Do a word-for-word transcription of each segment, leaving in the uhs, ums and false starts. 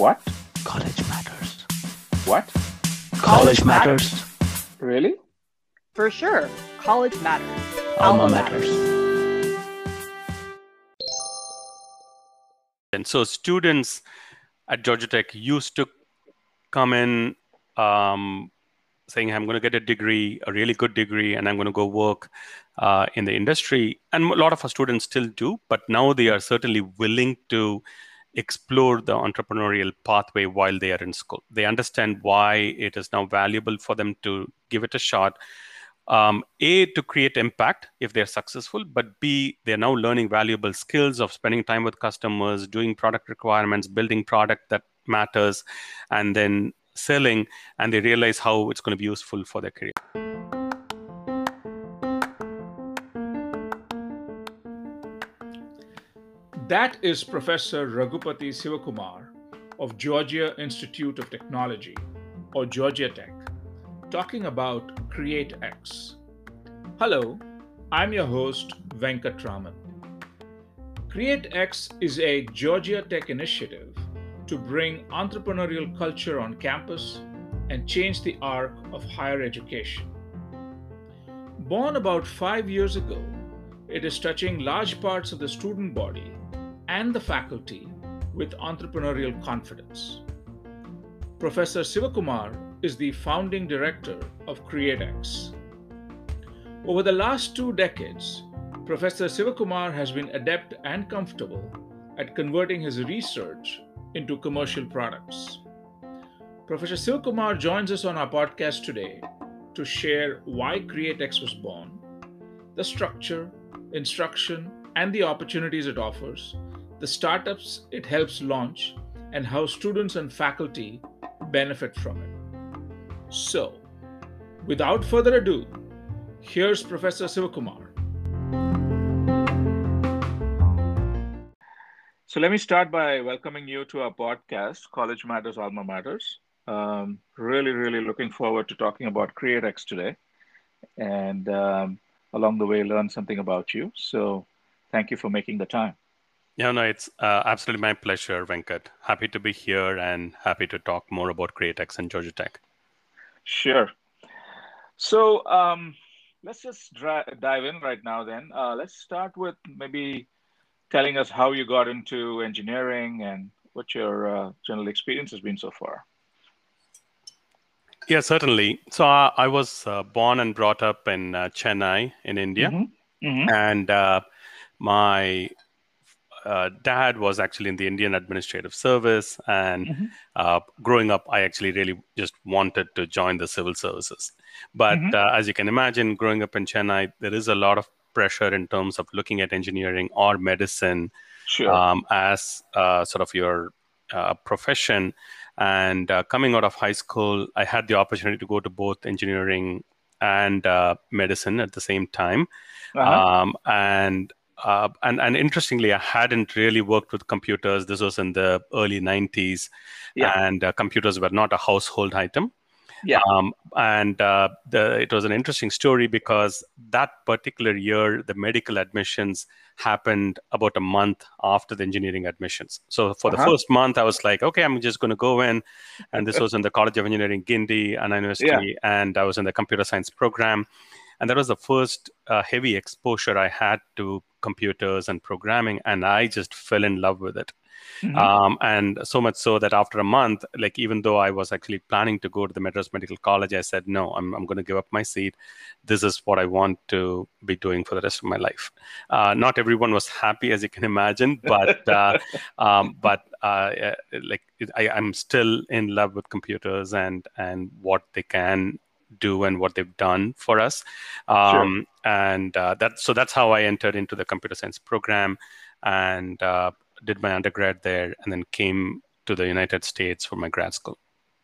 What? College matters. What? College matters. Really? For sure. College matters. Alma matters. And so students at Georgia Tech used to come in um, saying, I'm going to get a degree, a really good degree, and I'm going to go work uh, in the industry. And a lot of our students still do, but now they are certainly willing to explore the entrepreneurial pathway while they are in school. They understand why it is now valuable for them to give it a shot. Um, A, to create impact if they're successful, but B, they're now learning valuable skills of spending time with customers, doing product requirements, building product that matters, and then selling, and they realize how it's going to be useful for their career. That is Professor Raghupati Sivakumar of Georgia Institute of Technology, or Georgia Tech, talking about CreateX. Hello, I'm your host, Venkat Raman. CreateX is a Georgia Tech initiative to bring entrepreneurial culture on campus and change the arc of higher education. Born about five years ago, it is touching large parts of the student body and the faculty with entrepreneurial confidence. Professor Sivakumar is the founding director of CreateX. Over the last two decades, Professor Sivakumar has been adept and comfortable at converting his research into commercial products. Professor Sivakumar joins us on our podcast today to share why CreateX was born, the structure, instruction, and the opportunities it offers, the startups it helps launch, and how students and faculty benefit from it. So, without further ado, here's Professor Sivakumar. So let me start by welcoming you to our podcast, College Matters, Alma Matters. Um, really, really looking forward to talking about CreateX today, and um, along the way, learn something about you. So thank you for making the time. Yeah, no, it's uh, absolutely my pleasure, Venkat. Happy to be here and happy to talk more about CreateX and Georgia Tech. Sure. So um, let's just dri- dive in right now then. Uh, let's start with maybe telling us how you got into engineering and what your uh, general experience has been so far. Yeah, certainly. So uh, I was uh, born and brought up in uh, Chennai in India. Mm-hmm. Mm-hmm. And uh, my uh, dad was actually in the Indian Administrative Service. And Mm-hmm. uh, growing up, I actually really just wanted to join the civil services. But Mm-hmm. uh, as you can imagine, growing up in Chennai, there is a lot of pressure in terms of looking at engineering or medicine Sure. um, as uh, sort of your uh, profession. And uh, coming out of high school, I had the opportunity to go to both engineering and uh, medicine at the same time. Uh-huh. Um, and, uh, and and interestingly, I hadn't really worked with computers. This was in the early nineties, Yeah. and uh, computers were not a household item. Yeah. Um, and uh, the, it was an interesting story because that particular year, the medical admissions happened about a month after the engineering admissions. So for the Uh-huh. first month, I was like, okay, I'm just going to go in. And this was in the College of Engineering, Guindy, Anna University, and I was in the computer science program. And that was the first uh, heavy exposure I had to computers and programming, and I just fell in love with it. Mm-hmm. Um, and so much so that after a month, like even though I was actually planning to go to the Madras Medical College, I said, no, I'm, I'm going to give up my seat. This is what I want to be doing for the rest of my life. Uh, not everyone was happy, as you can imagine, but uh, um, but uh, like I, I'm still in love with computers and and what they can do and what they've done for us. Um, Sure. And uh, that so that's how I entered into the computer science program and uh, did my undergrad there, and then came to the United States for my grad school.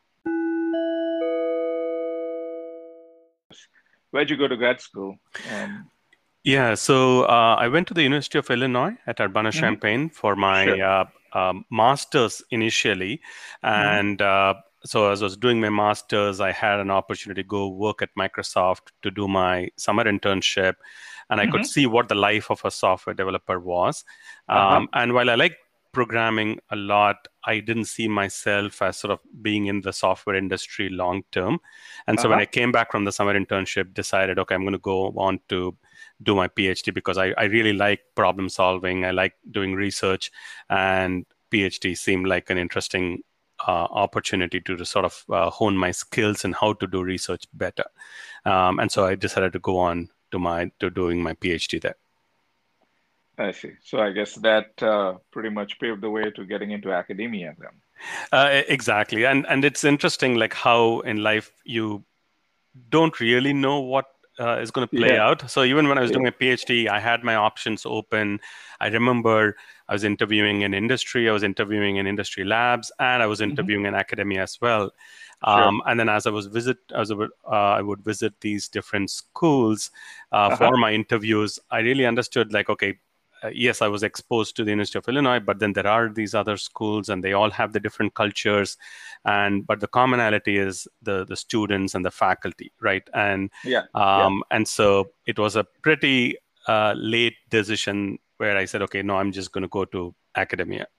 Where'd you go to grad school? Um, Yeah, so uh, I went to the University of Illinois at Urbana-Champaign mm-hmm. for my Sure. uh, um, master's initially. And uh, so as I was doing my master's, I had an opportunity to go work at Microsoft to do my summer internship. And I Mm-hmm. could see what the life of a software developer was. Um, Uh-huh. and while I liked programming a lot. I didn't see myself as sort of being in the software industry long term. And so Uh-huh. when I came back from the summer internship, decided, okay, I'm going to go on to do my PhD because I, I really like problem solving. I like doing research, and PhD seemed like an interesting uh, opportunity to, to sort of uh, hone my skills and how to do research better. Um, and so I decided to go on to my to doing my PhD there. I see. So I guess that uh, pretty much paved the way to getting into academia then. Uh, exactly. And and it's interesting, like how in life you don't really know what uh, is going to play Yeah. out. So even when I was Yeah. doing a PhD, I had my options open. I remember I was interviewing in industry, I was interviewing in industry labs, and I was Mhm. interviewing in academia as well. Sure. Um, and then as I was visit, as I would, uh, I would visit these different schools uh, Uh-huh. for my interviews. I really understood, like, okay, uh, yes, I was exposed to the University of Illinois, but then there are these other schools, and they all have the different cultures. And but the commonality is the the students and the faculty, right? And Yeah. um, and so it was a pretty uh, late decision where I said, okay, no, I'm just going to go to academia.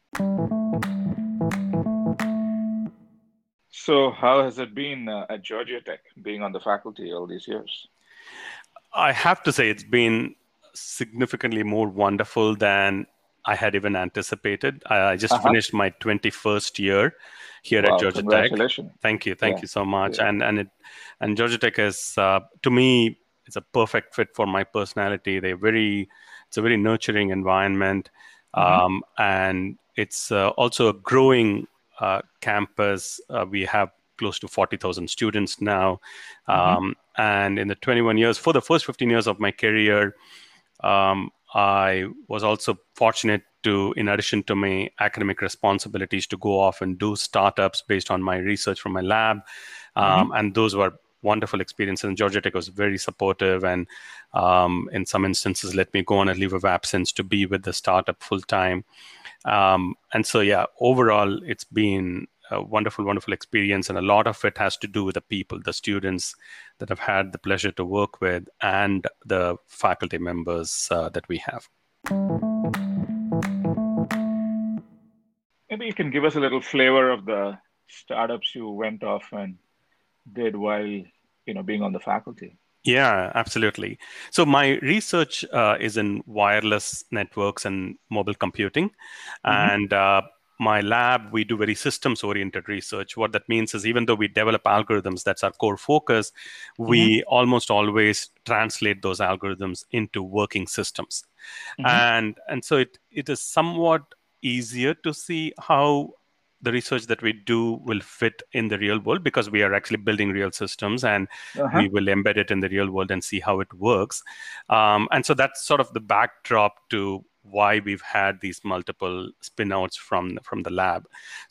So how has it been uh, at Georgia Tech, being on the faculty all these years? I have to say it's been significantly more wonderful than I had even anticipated. I, I just Uh-huh. finished my twenty-first year here Wow, at Georgia Tech. congratulations. Thank you, thank Yeah. you so much. Yeah. And and it and Georgia Tech is uh, to me, it's a perfect fit for my personality. They're very, it's a very nurturing environment, Mhm. um, and it's uh, also a growing uh, campus. Uh, we have close to forty thousand students now. Mhm. Um, and in the twenty-one years, for the first fifteen years of my career, um, I was also fortunate to, in addition to my academic responsibilities, to go off and do startups based on my research from my lab. Um, and those were wonderful experiences. And Georgia Tech was very supportive, and um, in some instances let me go on a leave of absence to be with the startup full time. Um, and so, yeah, overall, it's been a wonderful, wonderful experience. And a lot of it has to do with the people, the students that I've had the pleasure to work with, and the faculty members uh, that we have. Maybe you can give us a little flavor of the startups you went off and did while, you know, being on the faculty. Yeah, absolutely. So my research uh, is in wireless networks and mobile computing. Mhm. And uh, my lab, we do very systems-oriented research. What that means is, even though we develop algorithms, that's our core focus, we almost always translate those algorithms into working systems. Mhm. And and so it it is somewhat easier to see how the research that we do will fit in the real world, because we are actually building real systems, and Uh-huh. we will embed it in the real world and see how it works. Um, and so that's sort of the backdrop to why we've had these multiple spin-outs from, from the lab.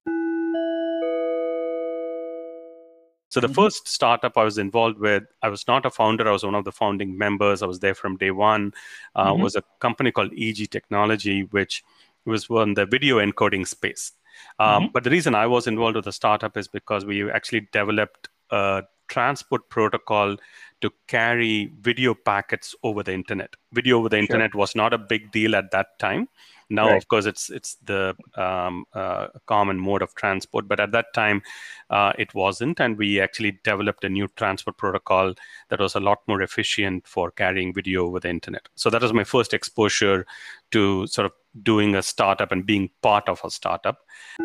So the Mhm. first startup I was involved with, I was not a founder, I was one of the founding members. I was there from day one. Uh, Mhm. was a company called E G Technology, which was in the video encoding space. Um, Mhm. but the reason I was involved with the startup is because we actually developed a transport protocol to carry video packets over the internet. Video over the Sure. internet was not a big deal at that time. Now, Right. of course, it's it's the um, uh, common mode of transport, but at that time, uh, it wasn't. And we actually developed a new transport protocol that was a lot more efficient for carrying video over the internet. So that was my first exposure to sort of doing a startup and being part of a startup.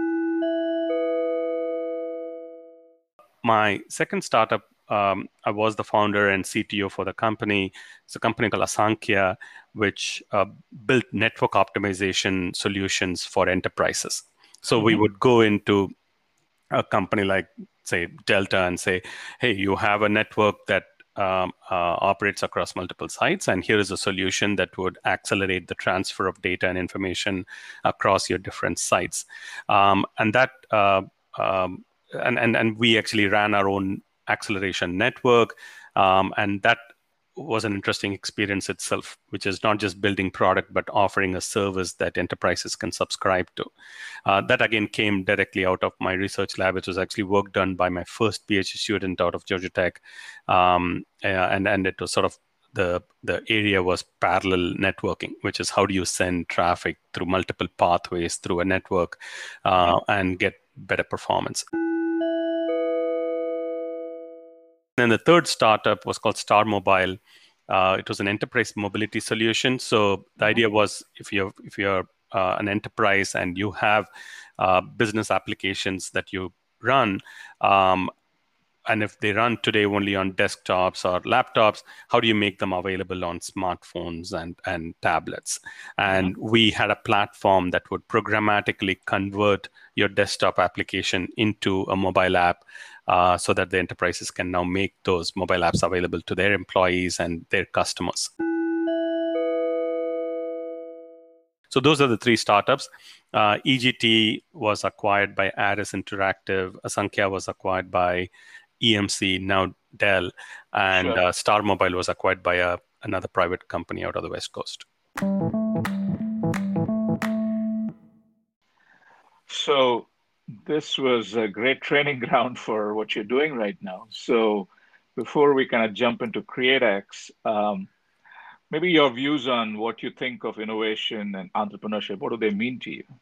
My second startup, um, I was the founder and C T O for the company. It's a company called Asankhya, which uh, built network optimization solutions for enterprises. So we Mhm. would go into a company like, say, Delta and say, hey, you have a network that um, uh, operates across multiple sites, and here is a solution that would accelerate the transfer of data and information across your different sites. Um, and that uh, um, and, and and we actually ran our own acceleration network, um, and that was an interesting experience itself, which is not just building product, but offering a service that enterprises can subscribe to. Uh, that again came directly out of my research lab. It was actually work done by my first PhD student out of Georgia Tech. Um, and, and it was sort of the the area was parallel networking, which is how do you send traffic through multiple pathways through a network uh, and get better performance. And the third startup was called Star Mobile. Uh, it was an enterprise mobility solution. So the idea was if you're if you're uh, an enterprise and you have uh, business applications that you run, um, and if they run today only on desktops or laptops, how do you make them available on smartphones and, and tablets? And mm-hmm. we had a platform that would programmatically convert your desktop application into a mobile app uh, so that the enterprises can now make those mobile apps available to their employees and their customers. So those are the three startups. Uh, E G T was acquired by Aris Interactive. Asankhya was acquired by E M C, now Dell, and sure. uh, Star Mobile was acquired by a, another private company out of the West Coast. So this was a great training ground for what you're doing right now. So before we kind of jump into CreateX, um, maybe your views on what you think of innovation and entrepreneurship. What do they mean to you?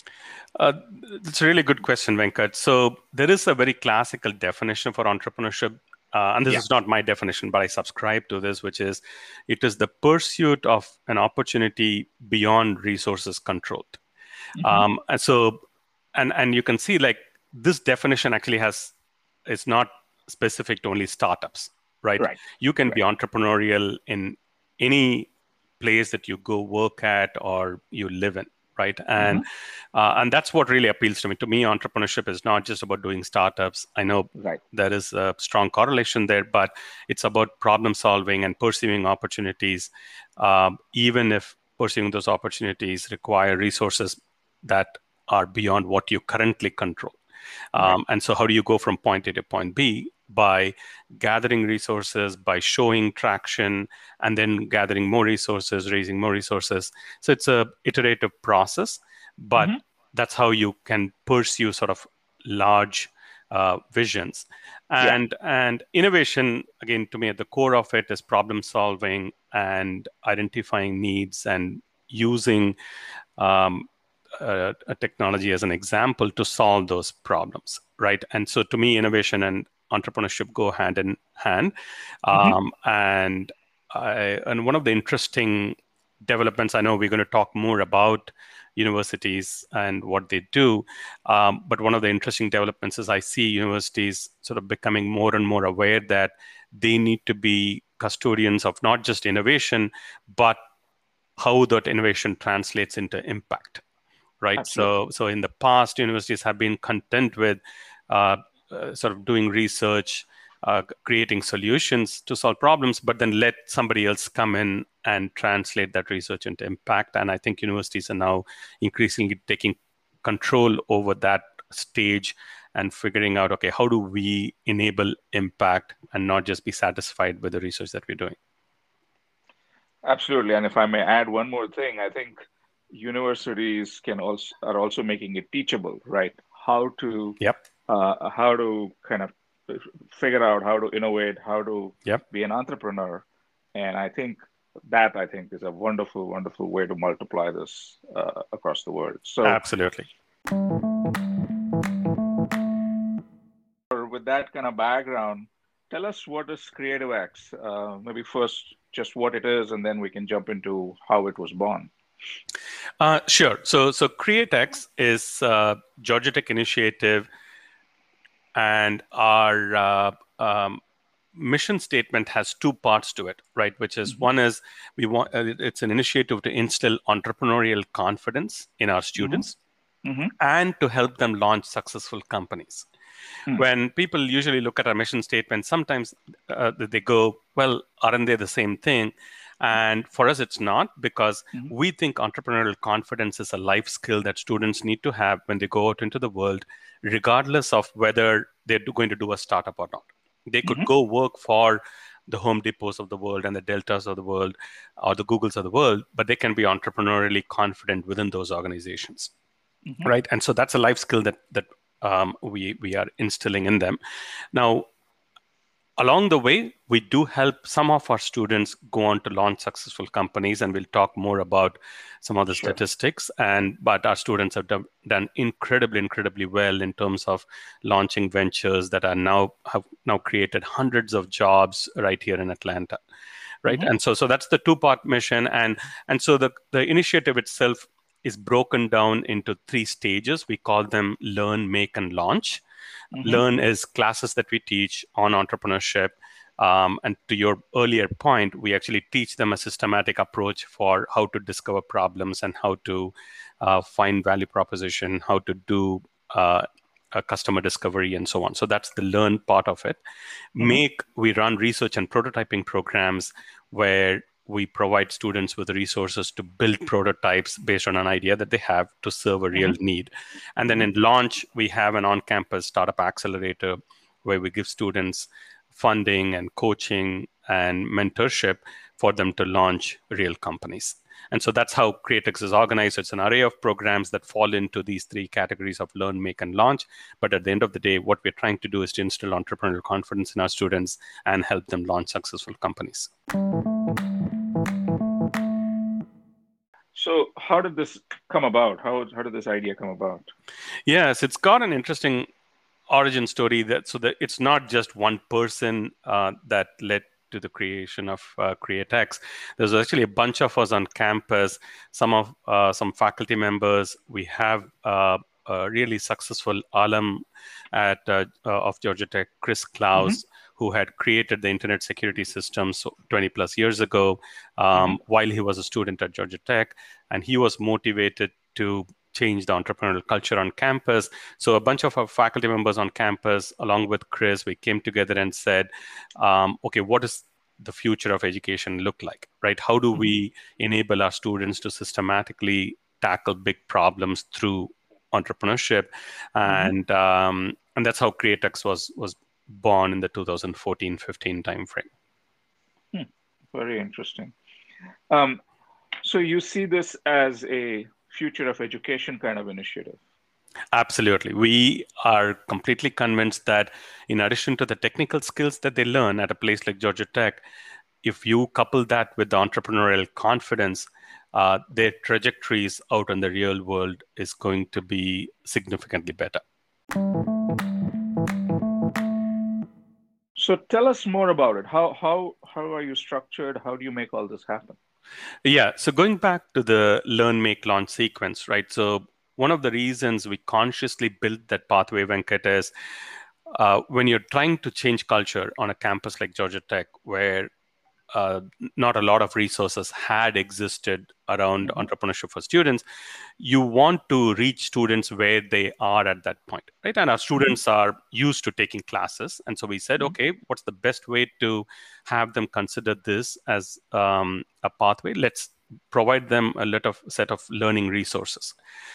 Uh, it's a really good question, Venkat. So there is a very classical definition for entrepreneurship, uh, and this yeah. is not my definition, but I subscribe to this, which is it is the pursuit of an opportunity beyond resources controlled. Mm-hmm. Um, and so, and and you can see like this definition actually has, it's not specific to only startups, right? right. You can right. be entrepreneurial in any place that you go work at or you live in. Right. And mm-hmm. uh, and that's what really appeals to me. To me, entrepreneurship is not just about doing startups. I know right. there is a strong correlation there, but it's about problem solving and pursuing opportunities, um, even if pursuing those opportunities require resources that are beyond what you currently control. Um, right. And so how do you go from point A to point B? By gathering resources, by showing traction, and then gathering more resources, raising more resources. So it's a iterative process, but mm-hmm. that's how you can pursue sort of large uh, visions. And yeah. and innovation, again, to me, at the core of it is problem solving and identifying needs and using um, a, a technology as an example to solve those problems, right? And so to me, innovation and entrepreneurship go hand in hand. Mm-hmm. Um, and I, and one of the interesting developments, I know we're going to talk more about universities and what they do, um, but one of the interesting developments is I see universities sort of becoming more and more aware that they need to be custodians of not just innovation, but how that innovation translates into impact, right? Absolutely. So, so in the past, universities have been content with uh, Uh, sort of doing research, uh, creating solutions to solve problems, but then let somebody else come in and translate that research into impact. And I think universities are now increasingly taking control over that stage and figuring out, okay, how do we enable impact and not just be satisfied with the research that we're doing? Absolutely. And if I may add one more thing, I think universities can also are also making it teachable, right? How to yep. Uh, how to kind of figure out how to innovate, how to yep. be an entrepreneur. And I think that, I think, is a wonderful, wonderful way to multiply this uh, across the world. So, absolutely. With that kind of background, tell us what is CreativeX? Uh, maybe first, just what it is, and then we can jump into how it was born. Uh, sure. So, so CreateX is a Georgia Tech initiative. And our uh, um, mission statement has two parts to it, right? Which is mm-hmm. one is we want uh, it's an initiative to instill entrepreneurial confidence in our students mm-hmm. and to help them launch successful companies. Mm. When people usually look at our mission statement, sometimes uh, they go, well, aren't they the same thing? And for us, it's not, because mm-hmm. we think entrepreneurial confidence is a life skill that students need to have when they go out into the world, regardless of whether they're going to do a startup or not. They could mm-hmm. go work for the Home Depots of the world and the Deltas of the world or the Googles of the world, but they can be entrepreneurially confident within those organizations, mm-hmm. right? And so that's a life skill that that um, we we are instilling in them. Now, along the way, we do help some of our students go on to launch successful companies, and we'll talk more about some of the Sure. statistics. And but our students have done, done incredibly, incredibly well in terms of launching ventures that are now have now created hundreds of jobs right here in Atlanta, right? Mhm. And so, so that's the two-part mission, and and so the the initiative itself is broken down into three stages. We call them learn, make, and launch. Mhm. Learn is classes that we teach on entrepreneurship. Um, and to your earlier point, we actually teach them a systematic approach for how to discover problems and how to uh, find value proposition, how to do uh, a customer discovery, and so on. So that's the learn part of it. Mhm. Make, we run research and prototyping programs where we provide students with resources to build prototypes based on an idea that they have to serve a real Mhm. need. And then in launch, we have an on-campus startup accelerator where we give students funding and coaching and mentorship for them to launch real companies. And so that's how CreateX is organized. It's an array of programs that fall into these three categories of learn, make, and launch. But at the end of the day, what we're trying to do is to instill entrepreneurial confidence in our students and help them launch successful companies. So how did this come about? How, how did this idea come about? Yes, it's got an interesting origin story that so that it's not just one person uh, that led to the creation of uh, CreateX. There's actually a bunch of us on campus, some of uh, some faculty members. We have uh, a really successful alum at uh, uh, of Georgia Tech, Chris Klaus, mm-hmm. who had created the internet security system so twenty plus years ago um, mm-hmm. while he was a student at Georgia Tech, and he was motivated to change the entrepreneurial culture on campus. So a bunch of our faculty members on campus, along with Chris, we came together and said, um, okay, what does the future of education look like, right? How do we enable our students to systematically tackle big problems through entrepreneurship? And mm-hmm. um, and that's how CreateX was was born in the two thousand fourteen fifteen timeframe. Hmm. Very interesting. Um, so you see this as a future of education kind of initiative? Absolutely. We are completely convinced that in addition to the technical skills that they learn at a place like Georgia Tech, if you couple that with the entrepreneurial confidence, uh, their trajectories out in the real world is going to be significantly better. So tell us more about it. How, how, how are you structured? How do you make all this happen? Yeah, so going back to the learn, make, launch sequence, right? So one of the reasons we consciously built that pathway, Venkat, is uh, when you're trying to change culture on a campus like Georgia Tech, where uh, not a lot of resources had existed around mm-hmm. entrepreneurship for students, you want to reach students where they are at that point, right? And our students mm-hmm. are used to taking classes. And so we said, mm-hmm. okay, what's the best way to have them consider this as um, a pathway? Let's provide them a lot of set of learning resources.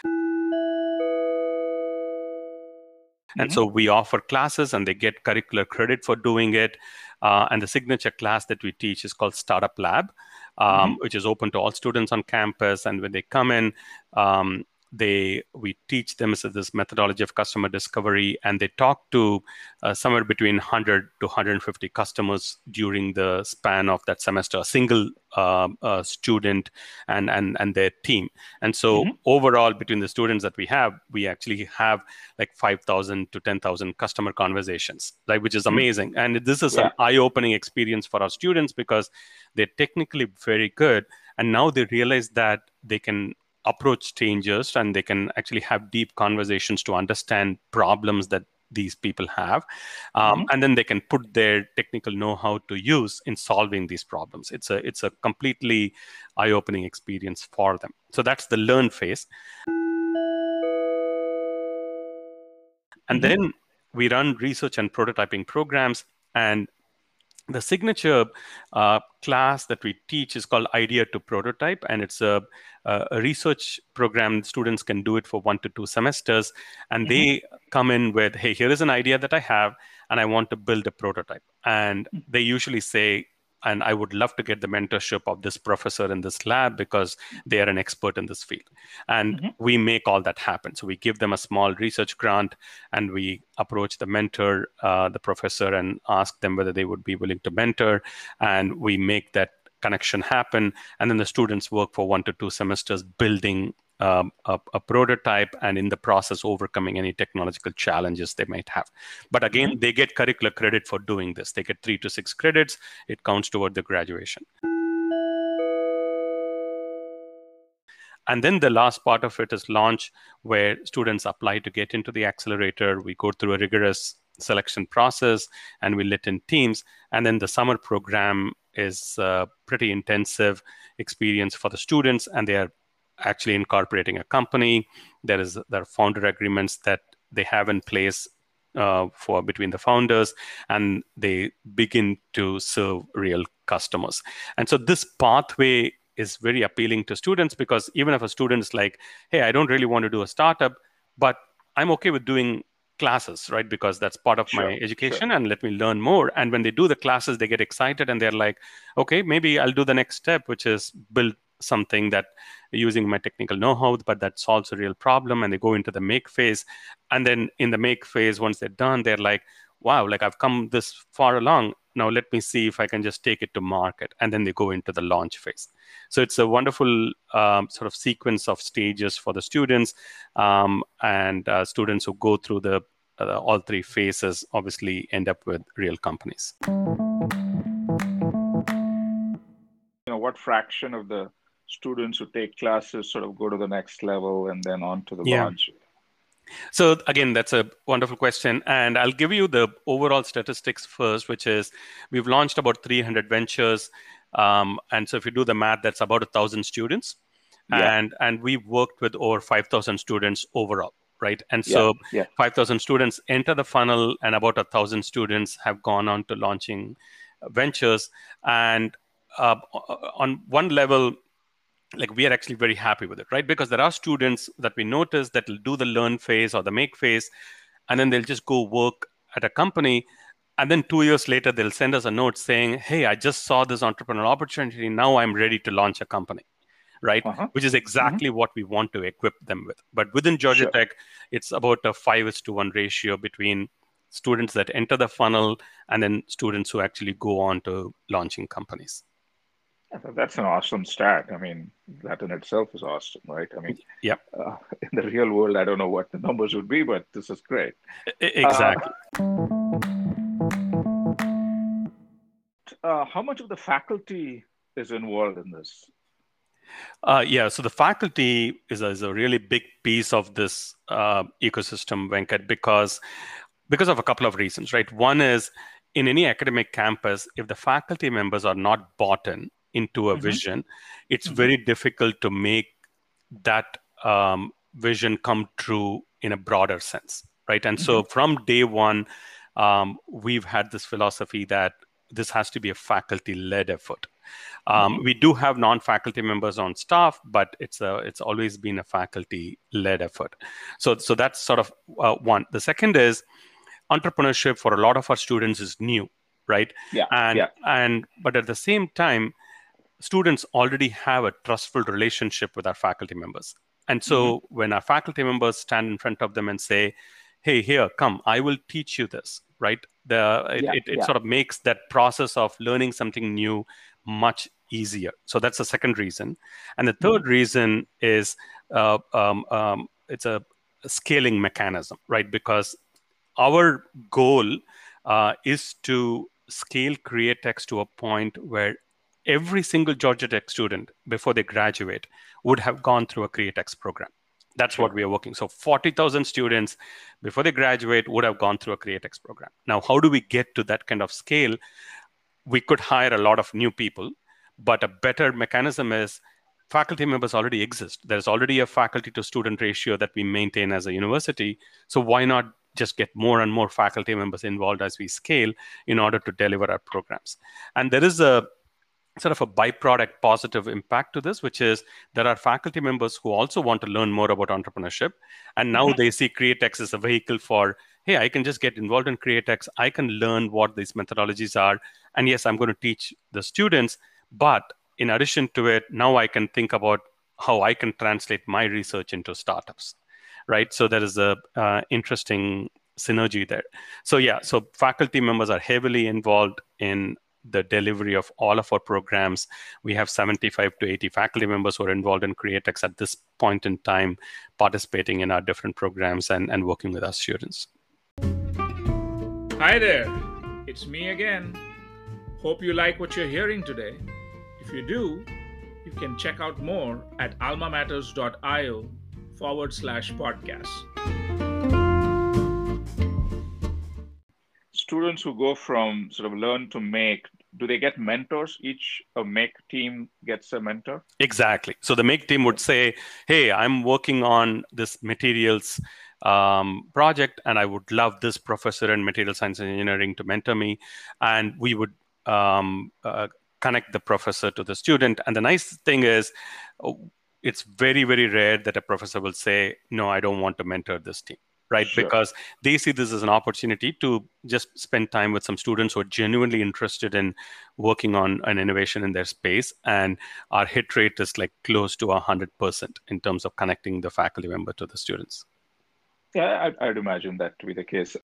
And mm-hmm. so we offer classes and they get curricular credit for doing it. Uh, and the signature class that we teach is called Startup Lab, um, mm-hmm. which is open to all students on campus. And when they come in, um, they we teach them this methodology of customer discovery, and they talk to uh, somewhere between one hundred to one hundred fifty customers during the span of that semester, a single uh, uh, student and, and, and their team. And so mm-hmm. overall, between the students that we have, we actually have like five thousand to ten thousand customer conversations, right, which is amazing. Mm-hmm. And this is yeah. an eye-opening experience for our students because they're technically very good. And now they realize that they can approach strangers and they can actually have deep conversations to understand problems that these people have. Um, mm-hmm. And then they can put their technical know-how to use in solving these problems. It's a, it's a completely eye-opening experience for them. So that's the learn phase. And mm-hmm. then we run research and prototyping programs. And the signature uh, class that we teach is called Idea to Prototype, and it's a, a research program. Students can do it for one to two semesters, and mm-hmm. they come in with, hey, here is an idea that I have, and I want to build a prototype. And they usually say, and I would love to get the mentorship of this professor in this lab because they are an expert in this field. And mm-hmm. we make all that happen. So we give them a small research grant, and we approach the mentor, uh, the professor, and ask them whether they would be willing to mentor. And we make that connection happen. And then the students work for one to two semesters building Um, a, a prototype, and in the process overcoming any technological challenges they might have. But again, mm-hmm. they get curricular credit for doing this. They get three to six credits. It counts toward the graduation. And then the last part of it is launch, where students apply to get into the accelerator. We go through a rigorous selection process, and we let in teams. And then the summer program is a pretty intensive experience for the students, and they are actually incorporating a company. There is there are founder agreements that they have in place uh, for between the founders, and they begin to serve real customers. And so this pathway is very appealing to students, because even if a student is like, hey, I don't really want to do a startup, but I'm okay with doing classes, right? Because that's part of sure, my education, sure. and let me learn more. And when they do the classes, they get excited, and they're like, okay, maybe I'll do the next step, which is build something that using my technical know-how, but that solves a real problem. And they go into the make phase. And then in the make phase, once they're done, they're like, wow, like I've come this far along. Now let me see if I can just take it to market. And then they go into the launch phase. So it's a wonderful um, sort of sequence of stages for the students. Um, and uh, students who go through the uh, all three phases obviously end up with real companies. You know, what fraction of the students who take classes sort of go to the next level and then on to the yeah. launch? So again, that's a wonderful question. And I'll give you the overall statistics first, which is we've launched about three hundred ventures. Um, and so if you do the math, that's about one thousand students. Yeah. And, and we've worked with over five thousand students overall, right? And so yeah. Yeah. five thousand students enter the funnel, and about one thousand students have gone on to launching ventures. And uh, on one level, like we are actually very happy with it, right? Because there are students that we notice that will do the learn phase or the make phase, and then they'll just go work at a company. And then two years later, they'll send us a note saying, hey, I just saw this entrepreneurial opportunity. Now I'm ready to launch a company, right? Uh-huh. Which is exactly mm-hmm. what we want to equip them with. But within Georgia sure. Tech, it's about a five is to one ratio between students that enter the funnel and then students who actually go on to launching companies. That's an awesome stat. I mean, that in itself is awesome, right? I mean, yeah. Uh, in the real world, I don't know what the numbers would be, but this is great. Exactly. Uh, uh, how much of the faculty is involved in this? Uh, yeah, so the faculty is a, is a really big piece of this uh, ecosystem, Venkat, because because of a couple of reasons, right? One is, in any academic campus, if the faculty members are not bought in into a mm-hmm. vision, it's mm-hmm. very difficult to make that um, vision come true in a broader sense, right? And mm-hmm. so from day one, um, we've had this philosophy that this has to be a faculty-led effort. Um, mm-hmm. We do have non-faculty members on staff, but it's a, it's always been a faculty-led effort. So, so that's sort of uh, one. The second is entrepreneurship for a lot of our students is new, right? Yeah. And yeah. and but at the same time, students already have a trustful relationship with our faculty members. And so mm-hmm. when our faculty members stand in front of them and say, hey, here, come, I will teach you this, right? The it, yeah, it, it yeah. sort of makes that process of learning something new much easier. So that's the second reason. And the third mm-hmm. reason is uh, um, um, it's a scaling mechanism, right? Because our goal uh, is to scale CreateX to a point where every single Georgia Tech student before they graduate would have gone through a CreateX program. That's sure. what we are working. So forty thousand students before they graduate would have gone through a CreateX program. Now, how do we get to that kind of scale? We could hire a lot of new people, but a better mechanism is faculty members already exist. There's already a faculty to student ratio that we maintain as a university. So why not just get more and more faculty members involved as we scale in order to deliver our programs? And there is a sort of a byproduct positive impact to this, which is there are faculty members who also want to learn more about entrepreneurship. And now mm-hmm. they see CreateX as a vehicle for, hey, I can just get involved in CreateX. I can learn what these methodologies are. And yes, I'm going to teach the students, but in addition to it, now I can think about how I can translate my research into startups, right? So there is a uh, interesting synergy there. So yeah, so faculty members are heavily involved in the delivery of all of our programs. We have seventy-five to eighty faculty members who are involved in CreateX at this point in time, participating in our different programs and, and working with our students. Hi there, it's me again. Hope you like what you're hearing today. If you do, you can check out more at almamatters.io forward slash podcast. Students who go from sort of learn to make, do they get mentors? Each a make team gets a mentor? Exactly. So the make team would say, hey, I'm working on this materials um, project, and I would love this professor in material science and engineering to mentor me. And we would um, uh, connect the professor to the student. And the nice thing is, it's very, very rare that a professor will say, no, I don't want to mentor this team, right? Sure. Because they see this as an opportunity to just spend time with some students who are genuinely interested in working on an innovation in their space. And our hit rate is like close to one hundred percent in terms of connecting the faculty member to the students. Yeah, I, I'd imagine that to be the case.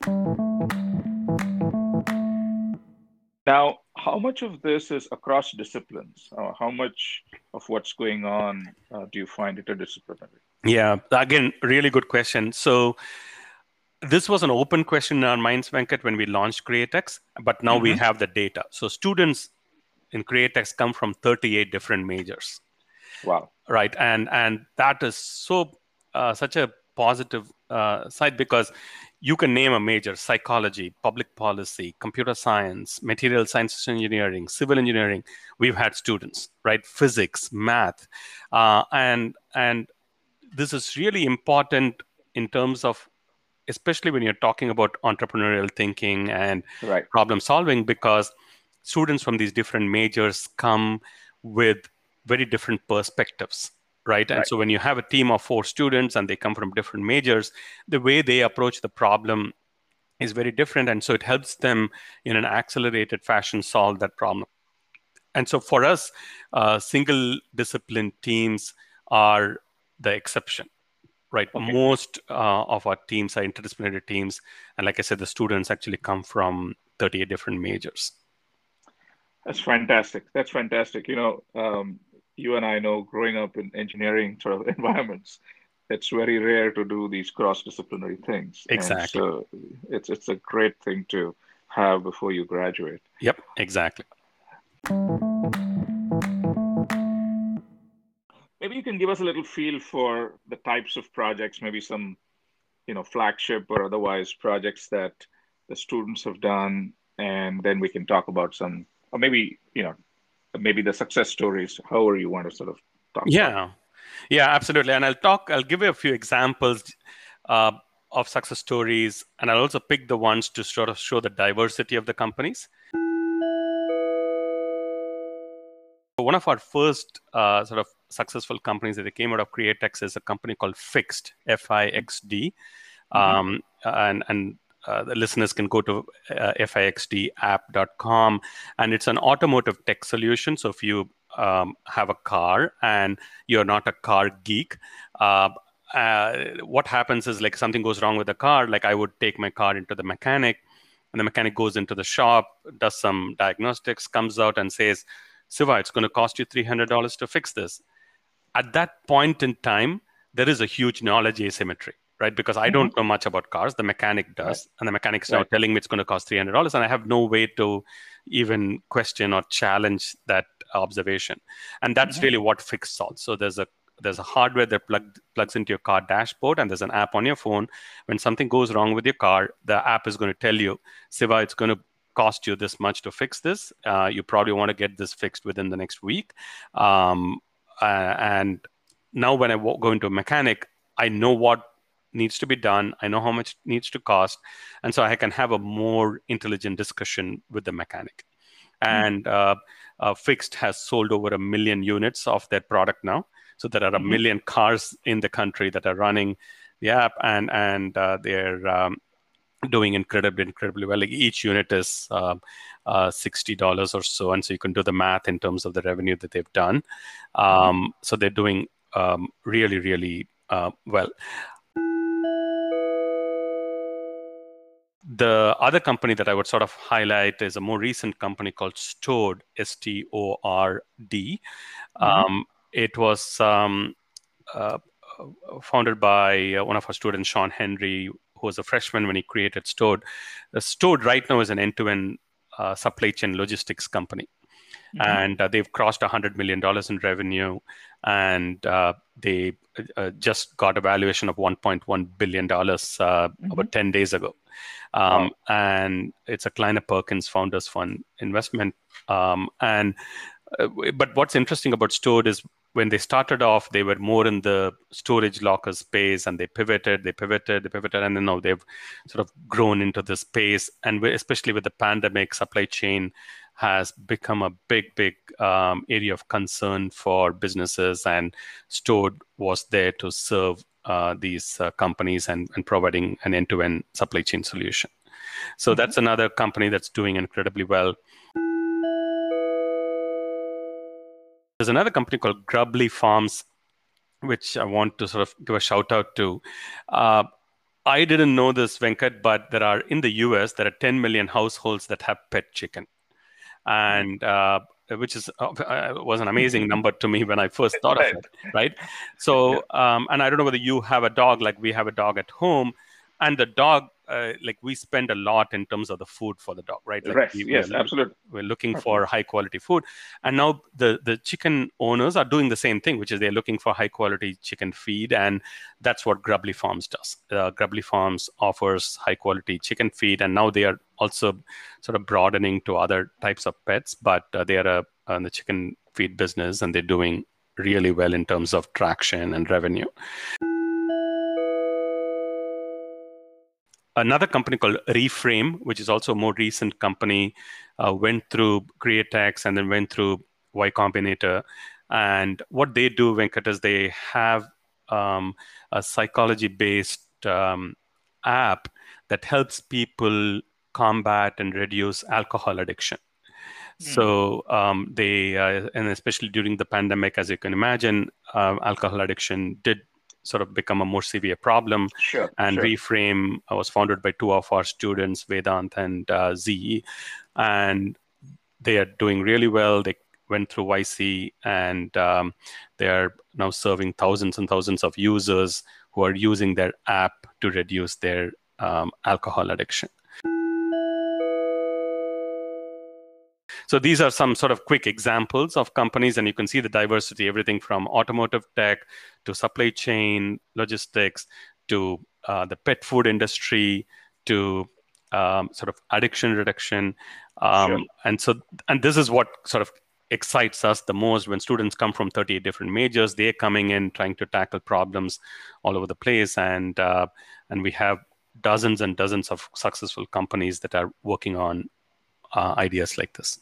Now, how much of this is across disciplines? Uh, how much of what's going on uh, do you find interdisciplinary? Yeah, again, really good question. So this was an open question in our minds, Venkat, when we launched CreateX, but now mm-hmm. we have the data. So students in CreateX come from thirty-eight different majors. Wow. Right, and and that is so uh, such a positive uh, side, because you can name a major: psychology, public policy, computer science, material sciences engineering, civil engineering. We've had students, right? Physics, math, uh, and and this is really important in terms of, especially when you're talking about entrepreneurial thinking and right. problem solving, because students from these different majors come with very different perspectives. Right. And right. so when you have a team of four students and they come from different majors, the way they approach the problem is very different. And so it helps them in an accelerated fashion solve that problem. And so for us, uh, single discipline teams are the exception. Right. Okay. Most uh, of our teams are interdisciplinary teams. And like I said, the students actually come from thirty-eight different majors. That's fantastic. That's fantastic. You know, um, you and I know, growing up in engineering sort of environments, it's very rare to do these cross-disciplinary things. Exactly. And so it's it's a great thing to have before you graduate. Yep, exactly. Maybe you can give us a little feel for the types of projects, maybe some, you know, flagship or otherwise projects that the students have done, and then we can talk about some, or maybe, you know, maybe the success stories, however you want to sort of talk yeah. about. Yeah, absolutely. And I'll talk, I'll give you a few examples uh, of success stories, and I'll also pick the ones to sort of show the diversity of the companies. One of our first uh, sort of successful companies that came out of CreateX is a company called Fixed, F I X D. Mm-hmm. Um, and and Uh, the listeners can go to uh, fixd app dot com, and it's an automotive tech solution. So if you um, have a car and you're not a car geek, uh, uh, what happens is, like, something goes wrong with the car. Like, I would take my car into the mechanic, and the mechanic goes into the shop, does some diagnostics, comes out and says, Siva, it's going to cost you three hundred dollars to fix this. At that point in time, there is a huge knowledge asymmetry. Right, because I don't know much about cars, the mechanic does, right. and the mechanic's right. now telling me it's going to cost three hundred dollars, and I have no way to even question or challenge that observation. And that's mm-hmm. really what Fixed solves. So there's a there's a hardware that plug, plugs into your car dashboard, and there's an app on your phone. When something goes wrong with your car, the app is going to tell you, Siva, it's going to cost you this much to fix this. Uh, you probably want to get this fixed within the next week. Um, uh, and now when I go into a mechanic, I know what needs to be done. I know how much it needs to cost. And so I can have a more intelligent discussion with the mechanic. And uh, uh, Fixed has sold over a million units of their product now. So there are a mm-hmm. million cars in the country that are running the app, and and uh, they're um, doing incredibly, incredibly well. Like each unit is uh, uh, sixty dollars or so. And so you can do the math in terms of the revenue that they've done. Um, so they're doing um, really, really uh, well. The other company that I would sort of highlight is a more recent company called Stord, S T O R D. Mhm. Um, it was um, uh, founded by uh, one of our students, Sean Henry, who was a freshman when he created Stord. Uh, Stord right now is an end-to-end uh, supply chain logistics company. Mhm. And uh, they've crossed one hundred million dollars in revenue, and uh, they uh, just got a valuation of one point one billion dollars uh, Mhm. about ten days ago. Um, and it's a Kleiner Perkins Founders Fund investment. Um, and uh, but what's interesting about Stord is when they started off, they were more in the storage locker space, and they pivoted, they pivoted, they pivoted, and then now they've sort of grown into this space. And especially with the pandemic, supply chain has become a big, big um, area of concern for businesses, and Stord was there to serve uh, these uh, companies and, and providing an end-to-end supply chain solution. So that's another company that's doing incredibly well. There's another company called Grubly Farms, which I want to sort of give a shout out to. Uh, I didn't know this, Venkat, but there are, in the U S, there are ten million households that have pet chicken. And uh, which is uh, was an amazing number to me when I first thought Right. of it, right? So, um, and I don't know whether you have a dog, like we have a dog at home, and the dog, uh, like we spend a lot in terms of the food for the dog, right? Like Right. we, Yes, we're, absolutely. we're looking for high quality food. And now the, the chicken owners are doing the same thing, which is they're looking for high quality chicken feed. And that's what Grubly Farms does. Uh, Grubly Farms offers high quality chicken feed. And now they are also sort of broadening to other types of pets, but uh, they are a, uh, in the chicken feed business, and they're doing really well in terms of traction and revenue. Another company called Reframe, which is also a more recent company, uh, went through Createx and then went through Y Combinator. And what they do, Venkat, is they have um, a psychology-based um, app that helps people combat and reduce alcohol addiction. So um, they, uh, and especially during the pandemic, as you can imagine, uh, alcohol addiction did sort of become a more severe problem. Sure. And sure. Reframe uh, was founded by two of our students, Vedant and uh, Z, and they are doing really well. They went through Y C, and um, they are now serving thousands and thousands of users who are using their app to reduce their um, alcohol addiction. So these are some sort of quick examples of companies, and you can see the diversity, everything from automotive tech to supply chain logistics to uh, the pet food industry to um, sort of addiction reduction. Um, Sure. And so, and this is what sort of excites us the most when students come from thirty-eight different majors. They're coming in trying to tackle problems all over the place, and uh, and we have dozens and dozens of successful companies that are working on uh, ideas like this.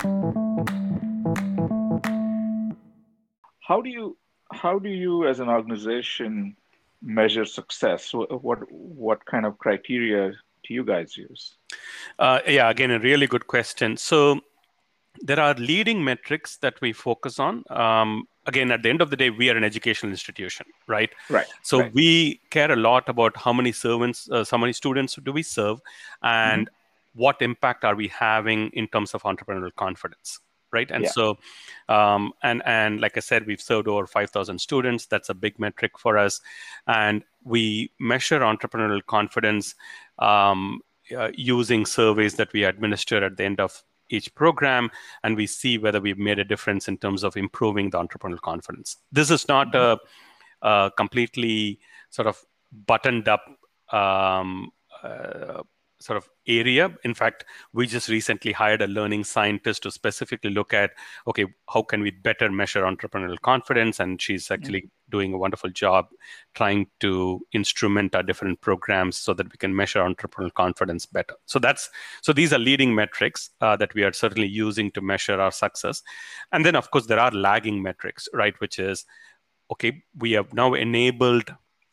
How do you how do you as an organization measure success? What what, what kind of criteria do you guys use? Uh, yeah, again, a really good question. So there are leading metrics that we focus on. Um, again, at the end of the day, we are an educational institution, right? Right. So right. we care a lot about how many servants, uh, how many students do we serve, and mm-hmm. what impact are we having in terms of entrepreneurial confidence, right? And Yeah. so, um, and and like I said, we've served over five thousand students. That's a big metric for us, and we measure entrepreneurial confidence um, uh, using surveys that we administer at the end of each program, and we see whether we've made a difference in terms of improving the entrepreneurial confidence. This is not a, a completely sort of buttoned up um, uh, sort of area. In fact, we just recently hired a learning scientist to specifically look at, okay, how can we better measure entrepreneurial confidence? And she's actually mm-hmm. doing a wonderful job trying to instrument our different programs so that we can measure entrepreneurial confidence better. So that's so these are leading metrics uh, that we are certainly using to measure our success. And then, of course, there are lagging metrics, right? Which is, okay, we have now enabled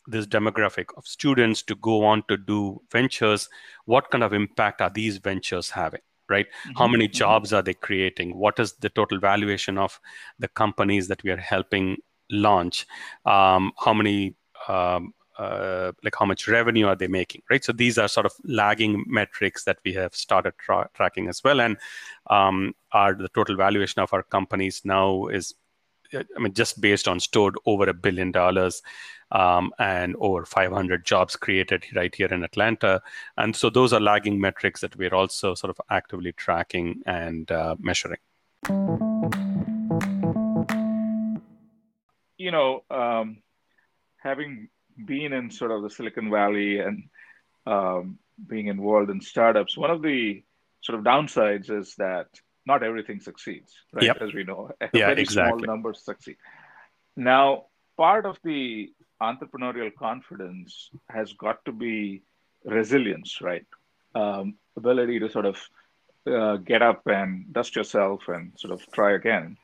this demographic of students to go on to do ventures, what kind of impact are these ventures having, right? Mm-hmm. How many jobs mm-hmm. are they creating? What is the total valuation of the companies that we are helping launch? Um, how many, um, uh, like how much revenue are they making, right? So these are sort of lagging metrics that we have started tra- tracking as well. And um, are the total valuation of our companies now is, I mean, just based on stored over a billion dollars um, and over five hundred jobs created right here in Atlanta. And so those are lagging metrics that we're also sort of actively tracking and uh, measuring. You know, um, having been in sort of the Silicon Valley and um, being involved in startups, one of the sort of downsides is that not everything succeeds, right? Yep. As we know, yeah, very exactly. small numbers succeed. Now, part of the entrepreneurial confidence has got to be resilience, right? Um, ability to sort of uh, get up and dust yourself and sort of try again.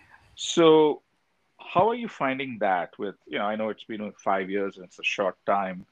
So, how are you finding that with, you know, I know it's been five years and it's a short time,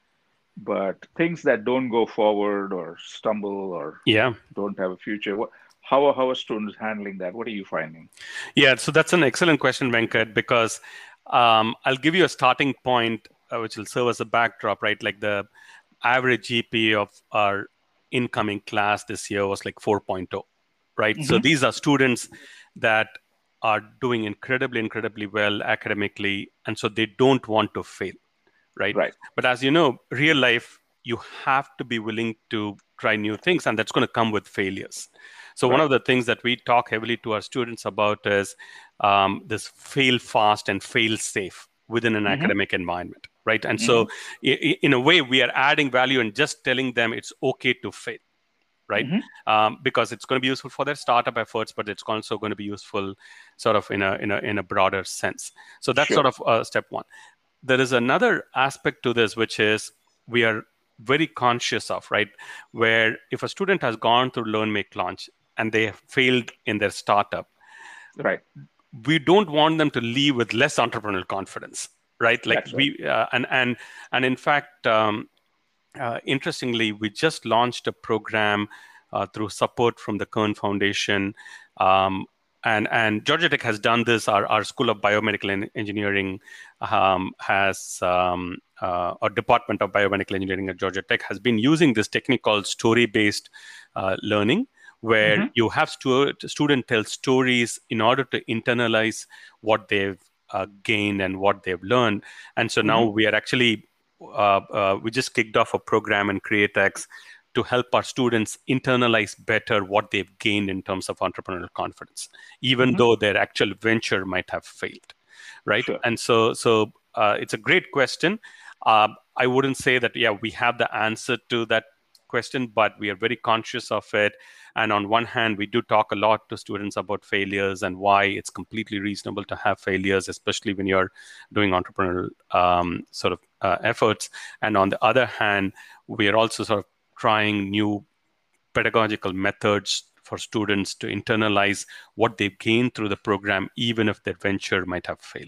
but things that don't go forward or stumble or yeah. don't have a future, what, how are, how are students handling that? What are you finding? Yeah, so that's an excellent question, Venkat, because um, I'll give you a starting point, uh, which will serve as a backdrop, right? Like the average G P A of our incoming class this year was like four point oh, right? Mm-hmm. So these are students that are doing incredibly, incredibly well academically, and so they don't want to fail, right? Right. But as you know, real life, you have to be willing to try new things, and that's going to come with failures. So right. One of the things that we talk heavily to our students about is um, this fail fast and fail safe within an mm-hmm. academic environment, right? And mm-hmm. so I- in a way, we are adding value and just telling them it's okay to fail, right? Mm-hmm. Um, because it's going to be useful for their startup efforts, but it's also going to be useful sort of in a in a, in a broader sense. So that's sure. sort of uh, step one. There is another aspect to this, which is we are very conscious of, right? Where if a student has gone through Learn, Make, Launch, and they have failed in their startup, right? We don't want them to leave with less entrepreneurial confidence, right? Like That's we right. uh, and and and in fact, um, uh, interestingly, we just launched a program uh, through support from the Kern Foundation, um, and and Georgia Tech has done this. Our our School of Biomedical Engineering um, has um, uh, our Department of Biomedical Engineering at Georgia Tech has been using this technique called story-based uh, learning, where mm-hmm. you have stu- student tell stories in order to internalize what they've uh, gained and what they've learned. And so mm-hmm. now we are actually, uh, uh, we just kicked off a program in CreateX to help our students internalize better what they've gained in terms of entrepreneurial confidence, even mm-hmm. though their actual venture might have failed, right? Sure. And so, so uh, it's a great question. Uh, I wouldn't say that, yeah, we have the answer to that question, but we are very conscious of it. And on one hand, we do talk a lot to students about failures and why it's completely reasonable to have failures, especially when you're doing entrepreneurial um, sort of uh, efforts. And on the other hand, we are also sort of trying new pedagogical methods for students to internalize what they've gained through the program, even if their venture might have failed.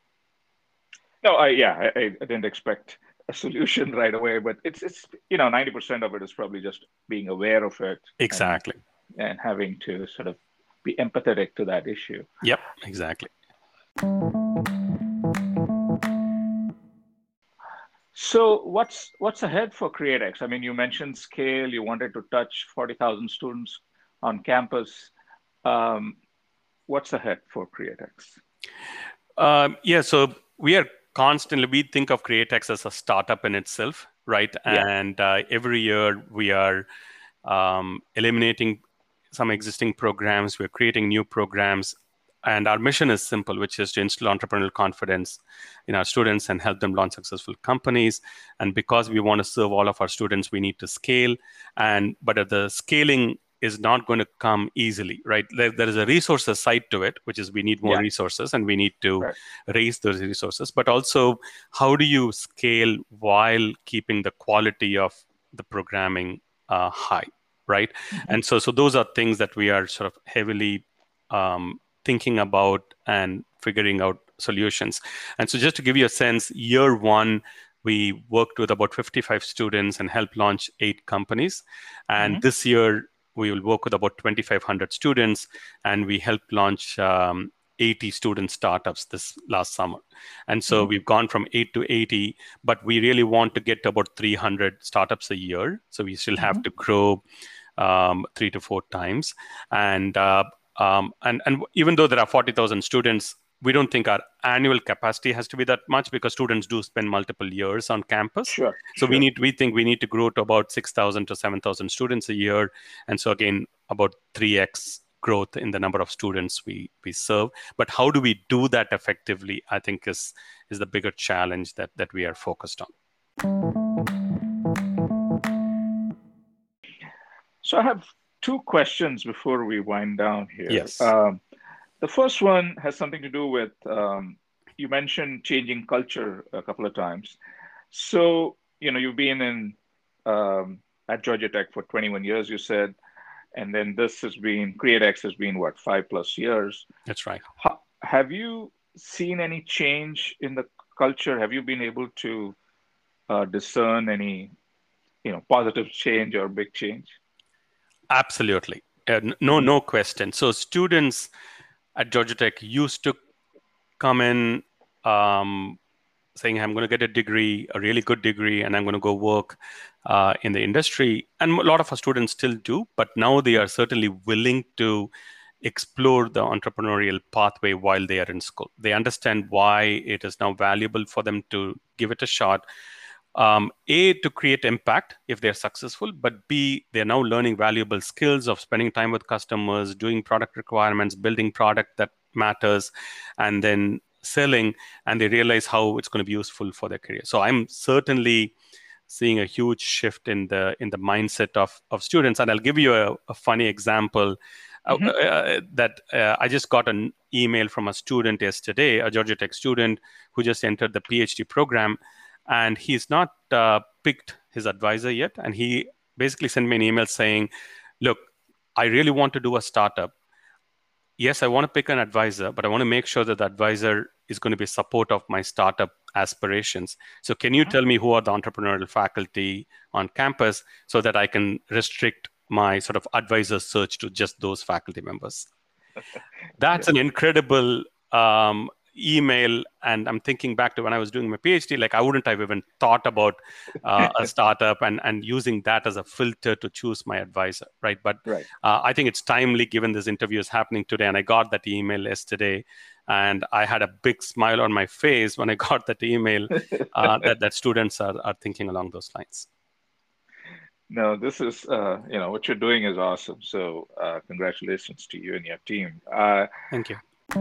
No, I, yeah, I, I didn't expect a solution right away, but it's it's you know ninety percent of it is probably just being aware of it, exactly, and, and having to sort of be empathetic to that issue. Yep, exactly. So what's what's ahead for CreateX? I mean, you mentioned scale. You wanted to touch forty thousand students on campus. Um, what's ahead for CreateX? Um, yeah, so we are constantly, we think of CreateX as a startup in itself, right? Yeah. And uh, every year we are um, eliminating some existing programs. We're creating new programs. And our mission is simple, which is to instill entrepreneurial confidence in our students and help them launch successful companies. And because we want to serve all of our students, we need to scale. And but the scaling is not going to come easily, right? There, there is a resources side to it, which is we need more yeah. resources and we need to right. raise those resources. But also, how do you scale while keeping the quality of the programming uh, high, right? Mm-hmm. And so, so those are things that we are sort of heavily um, thinking about and figuring out solutions. And so just to give you a sense, year one, we worked with about fifty-five students and helped launch eight companies. And Mhm. this year, we will work with about twenty-five hundred students, and we helped launch um, eighty student startups this last summer. And so Mhm. we've gone from eight to eighty, but we really want to get to about three hundred startups a year. So we still have Mhm. to grow um, three to four times. And uh, um, and and even though there are forty thousand students, we don't think our annual capacity has to be that much because students do spend multiple years on campus. Sure. So we Sure. need we think we need to grow to about six thousand to seven thousand students a year. And so again, about three x growth in the number of students we we serve. But how do we do that effectively, I think is is the bigger challenge that that we are focused on. So I have two questions before we wind down here. Yes. Um, the first one has something to do with um, you mentioned changing culture a couple of times. So you know you've been in um, at Georgia Tech for twenty-one years, you said, and then this has been CreateX has been what five plus years. That's right. Ha- have you seen any change in the culture? Have you been able to uh, discern any you know positive change or big change? Absolutely. Uh, no, no question. So students at Georgia Tech used to come in um, saying, I'm going to get a degree, a really good degree, and I'm going to go work uh, in the industry. And a lot of our students still do, but now they are certainly willing to explore the entrepreneurial pathway while they are in school. They understand why it is now valuable for them to give it a shot. Um, A, to create impact if they're successful, but B, they're now learning valuable skills of spending time with customers, doing product requirements, building product that matters, and then selling, and they realize how it's going to be useful for their career. So I'm certainly seeing a huge shift in the in the mindset of, of students. And I'll give you a, a funny example Mm-hmm. uh, uh, that uh, I just got an email from a student yesterday, a Georgia Tech student who just entered the PhD program. And he's not uh, picked his advisor yet. And he basically sent me an email saying, look, I really want to do a startup. Yes, I want to pick an advisor, but I want to make sure that the advisor is going to be support of my startup aspirations. So can you tell me who are the entrepreneurial faculty on campus so that I can restrict my sort of advisor search to just those faculty members? That's Yeah. an incredible um, email. And I'm thinking back to when I was doing my PhD, like I wouldn't have even thought about uh, a startup and, and using that as a filter to choose my advisor, right? But Right. uh, I think it's timely given this interview is happening today. And I got that email yesterday. And I had a big smile on my face when I got that email uh, that, that students are, are thinking along those lines. No, this is, uh, you know, what you're doing is awesome. So uh, congratulations to you and your team. Uh, Thank you.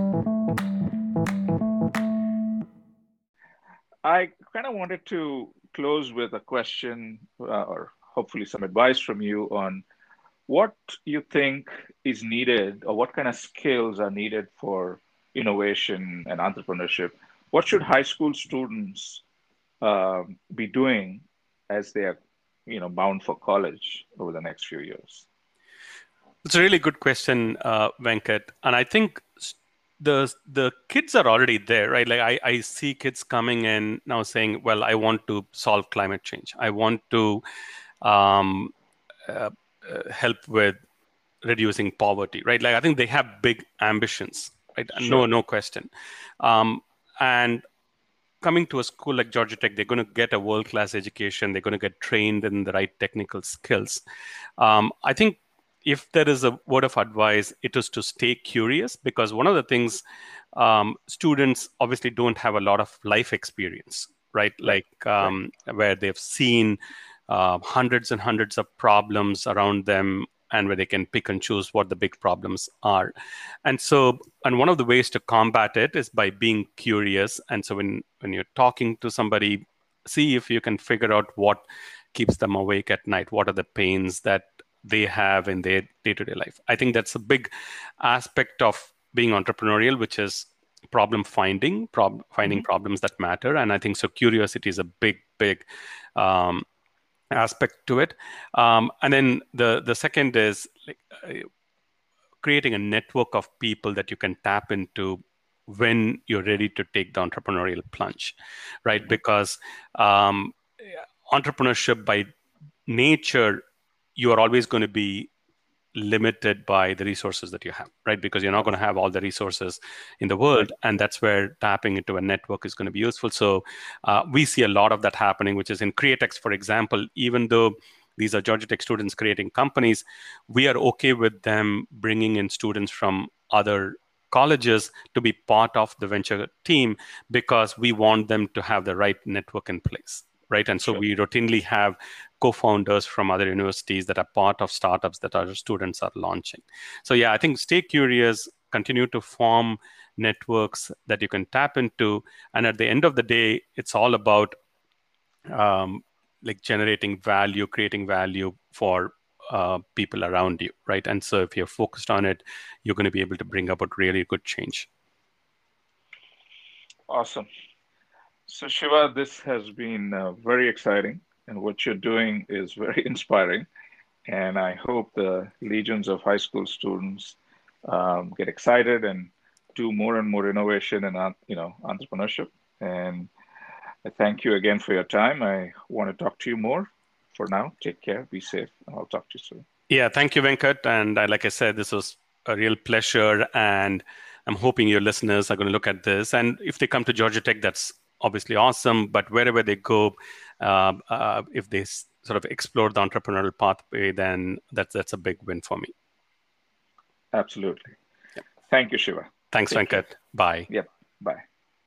I kind of wanted to close with a question uh, or hopefully some advice from you on what you think is needed or what kind of skills are needed for innovation and entrepreneurship. What should high school students um, be doing as they are, you know, bound for college over the next few years? It's a really good question, uh, Venkat. And I think the the kids are already there, right? Like I, I see kids coming in now saying, well, I want to solve climate change. I want to um, uh, uh, help with reducing poverty, right? Like I think they have big ambitions, right? Sure. No, no question. Um, and coming to a school like Georgia Tech, they're going to get a world-class education. They're going to get trained in the right technical skills. Um, I think if there is a word of advice, it is to stay curious, because one of the things um, students obviously don't have a lot of life experience, right? Right. Like um, right. where they've seen uh, hundreds and hundreds of problems around them, and where they can pick and choose what the big problems are. And so, and one of the ways to combat it is by being curious. And so when, when you're talking to somebody, see if you can figure out what keeps them awake at night. What are the pains that they have in their day-to-day life? I think that's a big aspect of being entrepreneurial, which is problem finding, prob- finding mm-hmm. problems that matter. And I think so curiosity is a big, big um, aspect to it. Um, and then the, the second is like uh, creating a network of people that you can tap into when you're ready to take the entrepreneurial plunge, right? Because um, entrepreneurship by nature, you are always going to be limited by the resources that you have, right? Because you're not going to have all the resources in the world. And that's where tapping into a network is going to be useful. So uh, we see a lot of that happening, which is in CreateX, for example, even though these are Georgia Tech students creating companies, we are okay with them bringing in students from other colleges to be part of the venture team because we want them to have the right network in place, right? And so sure. we routinely have co-founders from other universities that are part of startups that our students are launching. So yeah, I think stay curious, continue to form networks that you can tap into. And at the end of the day, it's all about um, like generating value, creating value for uh, people around you, right? And so if you're focused on it, you're going to be able to bring about really good change. Awesome. So Shiva, this has been uh, very exciting. And what you're doing is very inspiring. And I hope the legions of high school students um, get excited and do more and more innovation and you know entrepreneurship. And I thank you again for your time. I want to talk to you more. For now, take care, be safe, and I'll talk to you soon. Yeah, thank you, Venkat. And I, like I said, this was a real pleasure. And I'm hoping your listeners are going to look at this. And if they come to Georgia Tech, that's obviously awesome. But wherever they go, uh, uh, if they s- sort of explore the entrepreneurial pathway, then that's that's a big win for me. Absolutely. Yep. Thank you, Shiva. Thanks, Take Venkat. Care. Bye. Yep. Bye.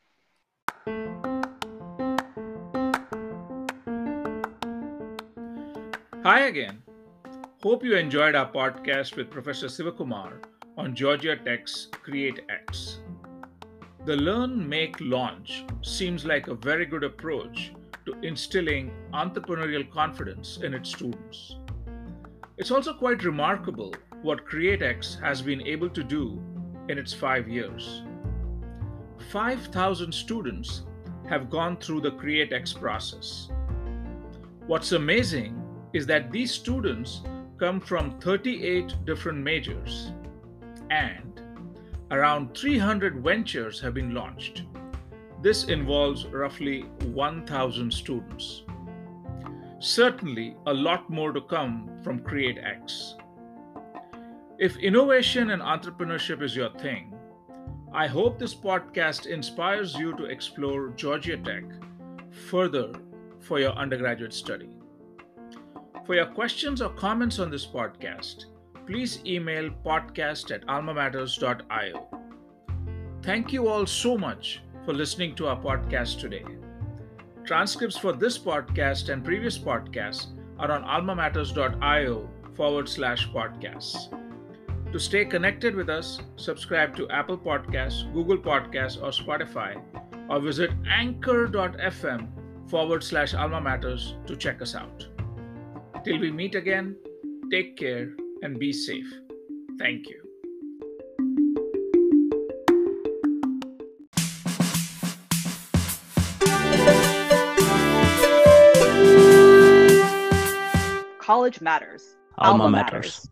Hi again. Hope you enjoyed our podcast with Professor Sivakumar on Georgia Tech's CreateX. The Learn, Make, Launch seems like a very good approach to instilling entrepreneurial confidence in its students. It's also quite remarkable what CreateX has been able to do in its five years. five thousand students have gone through the CreateX process. What's amazing is that these students come from thirty-eight different majors, and around three hundred ventures have been launched. This involves roughly one thousand students. Certainly, a lot more to come from CreateX. If innovation and entrepreneurship is your thing, I hope this podcast inspires you to explore Georgia Tech further for your undergraduate study. For your questions or comments on this podcast, please email podcast at alma matters dot io. Thank you all so much for listening to our podcast today. Transcripts for this podcast and previous podcasts are on alma matters dot io forward slash podcasts. To stay connected with us, subscribe to Apple Podcasts, Google Podcasts, or Spotify, or visit anchor dot f m forward slash alma matters to check us out. Till we meet again, take care and be safe. Thank you. College matters. Alma, Alma matters. matters.